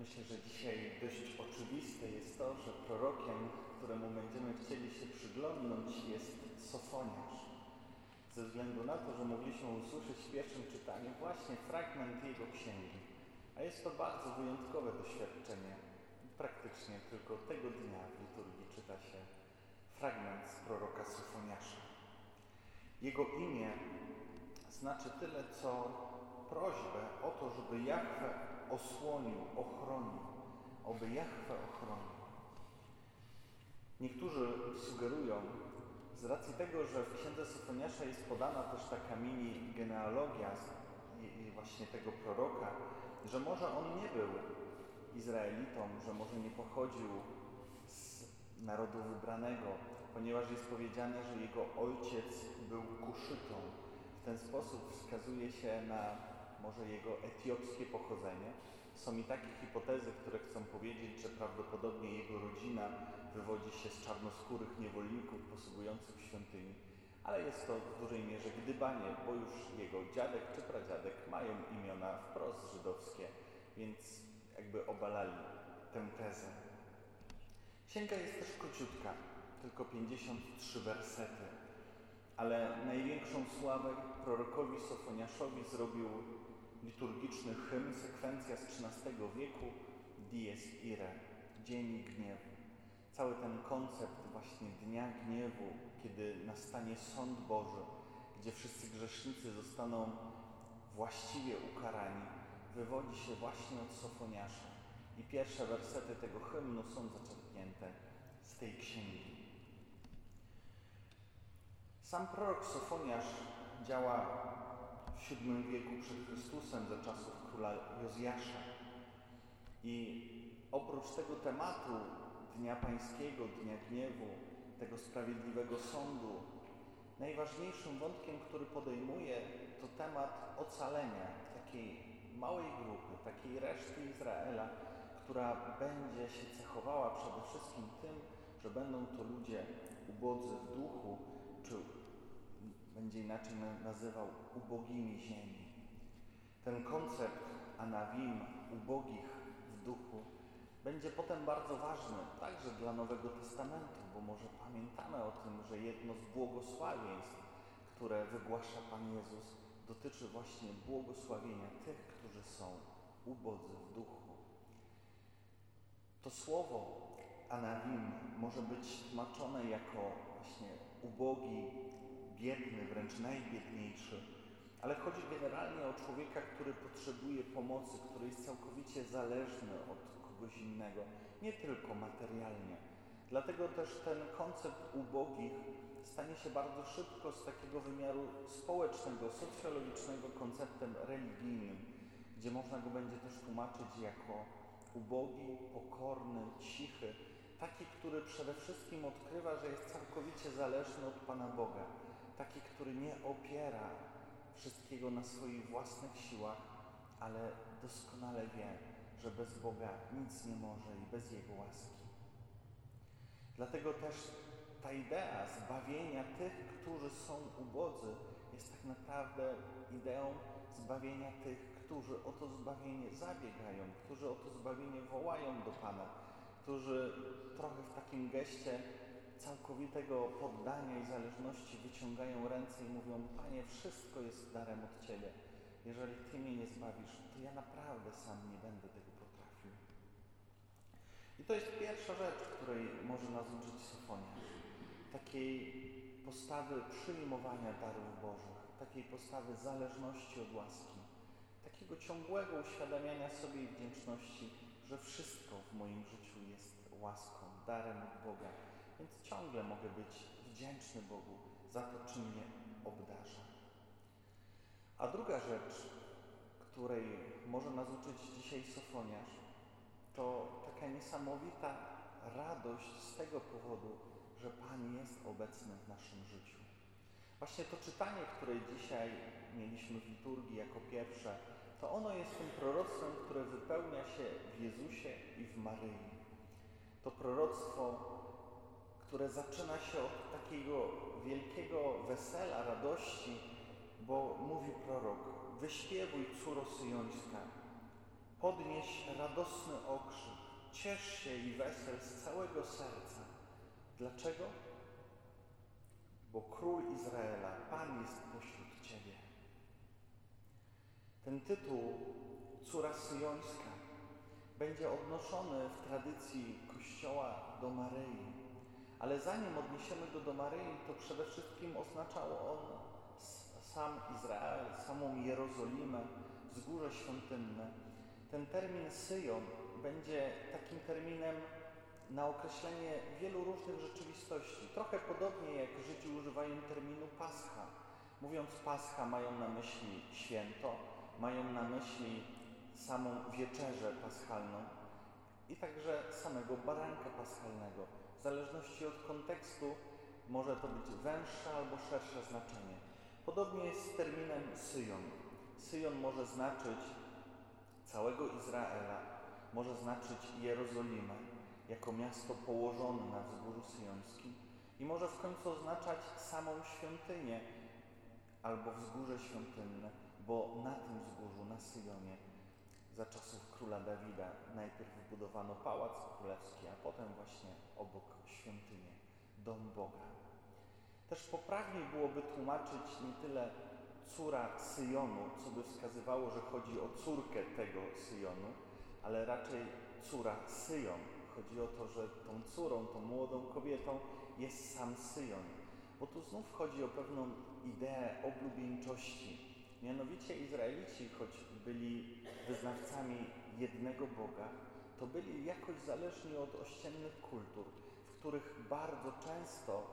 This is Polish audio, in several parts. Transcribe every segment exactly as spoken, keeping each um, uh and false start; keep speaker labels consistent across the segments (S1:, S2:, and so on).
S1: Myślę, że dzisiaj dość oczywiste jest to, że prorokiem, któremu będziemy chcieli się przyglądnąć, jest Sofoniasz. Ze względu na to, że mogliśmy usłyszeć w pierwszym czytaniu właśnie fragment jego księgi. A jest to bardzo wyjątkowe doświadczenie. Praktycznie tylko tego dnia w liturgii czyta się fragment z proroka Sofoniasza. Jego imię znaczy tyle, co prośbę o to, żeby Jahwe osłonił, ochronił, oby Jahwe ochronił. Niektórzy sugerują, z racji tego, że w księdze Sofoniasza jest podana też taka mini genealogia właśnie tego proroka, że może on nie był Izraelitą, że może nie pochodził z narodu wybranego, ponieważ jest powiedziane, że jego ojciec był Kuszytą. W ten sposób wskazuje się na może jego etiopskie pochodzenie. Są i takie hipotezy, które chcą powiedzieć, że prawdopodobnie jego rodzina wywodzi się z czarnoskórych niewolników posługujących w świątyni, ale jest to w dużej mierze gdybanie, bo już jego dziadek czy pradziadek mają imiona wprost żydowskie, więc jakby obalali tę tezę. Księga jest też króciutka, tylko pięćdziesiąt trzy wersety, ale największą sławę prorokowi Sofoniaszowi zrobił liturgiczny hymn, sekwencja z trzynastego wieku, Dies Irae, Dzień Gniewu. Cały ten koncept właśnie Dnia Gniewu, kiedy nastanie sąd Boży, gdzie wszyscy grzesznicy zostaną właściwie ukarani, wywodzi się właśnie od Sofoniasza. I pierwsze wersety tego hymnu są zaczerpnięte z tej księgi. Sam prorok Sofoniasz działa w siódmym wieku przed Chrystusem za czasów króla Jozjasza. I oprócz tego tematu Dnia Pańskiego, Dnia Gniewu, tego sprawiedliwego sądu, najważniejszym wątkiem, który podejmuje, to temat ocalenia takiej małej grupy, takiej reszty Izraela, która będzie się cechowała przede wszystkim tym, że będą to ludzie ubodzy w duchu, czy będzie inaczej nazywał ubogimi ziemi. Ten koncept anawim, ubogich w duchu, będzie potem bardzo ważny także dla Nowego Testamentu, bo może pamiętamy o tym, że jedno z błogosławieństw, które wygłasza Pan Jezus, dotyczy właśnie błogosławienia tych, którzy są ubodzy w duchu. To słowo anawim może być tłumaczone jako właśnie ubogi, biedny, wręcz najbiedniejszy, ale chodzi generalnie o człowieka, który potrzebuje pomocy, który jest całkowicie zależny od kogoś innego, nie tylko materialnie. Dlatego też ten koncept ubogich stanie się bardzo szybko z takiego wymiaru społecznego, socjologicznego konceptem religijnym, gdzie można go będzie też tłumaczyć jako ubogi, pokorny, cichy, taki, który przede wszystkim odkrywa, że jest całkowicie zależny od Pana Boga, taki, który nie opiera wszystkiego na swoich własnych siłach, ale doskonale wie, że bez Boga nic nie może i bez Jego łaski. Dlatego też ta idea zbawienia tych, którzy są ubodzy, jest tak naprawdę ideą zbawienia tych, którzy o to zbawienie zabiegają, którzy o to zbawienie wołają do Pana, którzy trochę w takim geście całkowitego poddania i zależności wyciągają ręce i mówią: Panie, wszystko jest darem od Ciebie. Jeżeli Ty mnie nie zbawisz, to ja naprawdę sam nie będę tego potrafił. I to jest pierwsza rzecz, której może nas uczyć Sofoniasz. Takiej postawy przyjmowania darów Bożych, takiej postawy zależności od łaski, takiego ciągłego uświadamiania sobie i wdzięczności, że wszystko w moim życiu jest łaską, darem od Boga, więc ciągle mogę być wdzięczny Bogu za to, czym mnie obdarza. A druga rzecz, której może nas uczyć dzisiaj Sofoniasz, to taka niesamowita radość z tego powodu, że Pan jest obecny w naszym życiu. Właśnie to czytanie, które dzisiaj mieliśmy w liturgii jako pierwsze, to ono jest tym proroctwem, które wypełnia się w Jezusie i w Maryi. To proroctwo, które zaczyna się od takiego wielkiego wesela, radości, bo mówi prorok: wyśpiewuj, córo syjońska, podnieś radosny okrzyk, ciesz się i wesel z całego serca. Dlaczego? Bo Król Izraela, Pan jest pośród Ciebie. Ten tytuł, Córa Syjońska, będzie odnoszony w tradycji Kościoła do Maryi. Ale zanim odniesiemy go do Maryi, to przede wszystkim oznaczał on sam Izrael, samą Jerozolimę, wzgórze świątynne. Ten termin Syjon będzie takim terminem na określenie wielu różnych rzeczywistości. Trochę podobnie jak Żydzi używają terminu Pascha. Mówiąc Pascha, mają na myśli święto, mają na myśli samą wieczerzę paschalną i także samego baranka paschalnego. W zależności od kontekstu może to być węższe albo szersze znaczenie. Podobnie jest z terminem Syjon. Syjon może znaczyć całego Izraela, może znaczyć Jerozolimę jako miasto położone na wzgórzu syjońskim i może w końcu oznaczać samą świątynię albo wzgórze świątynne, bo na tym wzgórzu, na Syjonie, za czasów króla Dawida najpierw wybudowano pałac królewski, a potem właśnie obok świątynię, dom Boga. Też poprawniej byłoby tłumaczyć nie tyle córa Syjonu, co by wskazywało, że chodzi o córkę tego Syjonu, ale raczej córa Syjon. Chodzi o to, że tą córą, tą młodą kobietą jest sam Syjon. Bo tu znów chodzi o pewną ideę oblubieńczości. Mianowicie Izraelici, choć byli wyznawcami jednego Boga, to byli jakoś zależni od ościennych kultur, w których bardzo często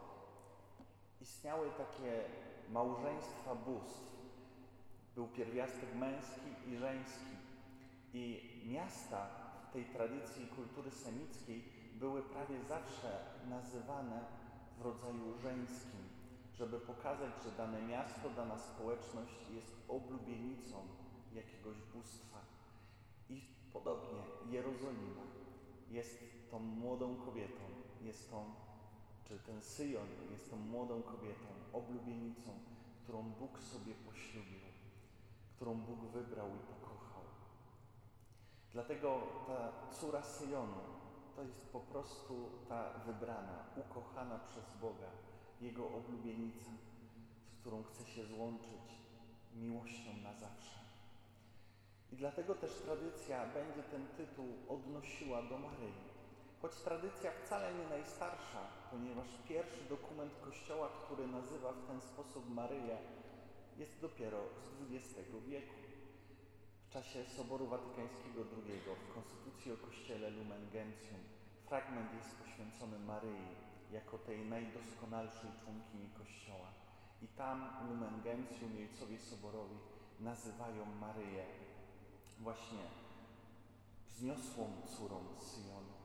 S1: istniały takie małżeństwa bóstw. Był pierwiastek męski i żeński. I miasta w tej tradycji kultury semickiej były prawie zawsze nazywane w rodzaju żeńskim, żeby pokazać, że dane miasto, dana społeczność jest oblubienicą jakiegoś bóstwa. I podobnie Jerozolima jest tą młodą kobietą, jest tą, czy ten Syjon jest tą młodą kobietą, oblubienicą, którą Bóg sobie poślubił, którą Bóg wybrał i pokochał. Dlatego ta córa Syjonu to jest po prostu ta wybrana, ukochana przez Boga, Jego oblubienica, z którą chce się złączyć miłością na zawsze. I dlatego też tradycja będzie ten tytuł odnosiła do Maryi. Choć tradycja wcale nie najstarsza, ponieważ pierwszy dokument Kościoła, który nazywa w ten sposób Maryję, jest dopiero z dwudziestego wieku. W czasie Soboru Watykańskiego drugiego w Konstytucji o Kościele Lumen Gentium fragment jest poświęcony Maryi jako tej najdoskonalszej członkini Kościoła. I tam Lumen Gentium, ojcowie soborowi, nazywają Maryję właśnie wzniosłą córą Syjonu.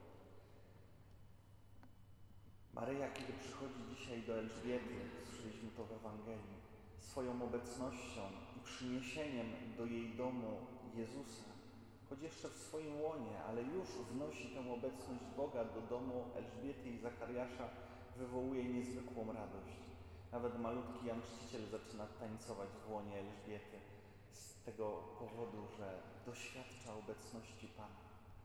S1: Maryja, kiedy przychodzi dzisiaj do Elżbiety, słyszeliśmy to w Ewangelii, swoją obecnością i przyniesieniem do jej domu Jezusa, choć jeszcze w swoim łonie, ale już wnosi tę obecność Boga do domu Elżbiety i Zachariasza, wywołuje niezwykłą radość. Nawet malutki Jan Chrzciciel zaczyna tańcować w łonie Elżbiety z tego powodu, że doświadcza obecności Pana.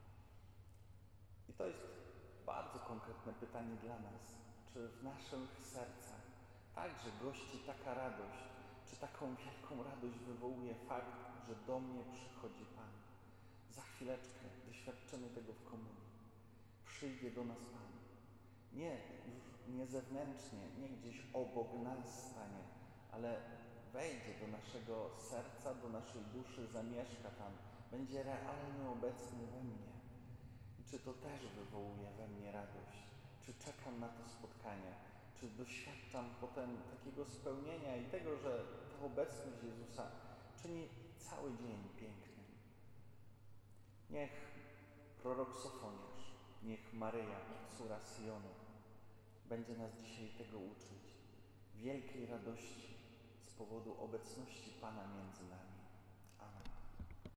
S1: I to jest bardzo konkretne pytanie dla nas. Czy w naszych sercach także gości taka radość, czy taką wielką radość wywołuje fakt, że do mnie przychodzi Pan? Za chwileczkę doświadczymy tego w komunii. Przyjdzie do nas Pan. Nie, już nie zewnętrznie, nie gdzieś obok nas stanie, ale wejdzie do naszego serca, do naszej duszy, zamieszka tam, będzie realnie obecny we mnie. I czy to też wywołuje we mnie radość? Czy czekam na to spotkanie? Czy doświadczam potem takiego spełnienia i tego, że ta obecność Jezusa czyni cały dzień pięknym? Niech prorok Sofoniarz, niech Maryja, córa Syjonu, będzie nas dzisiaj tego uczyć. Wielkiej radości z powodu obecności Pana między nami.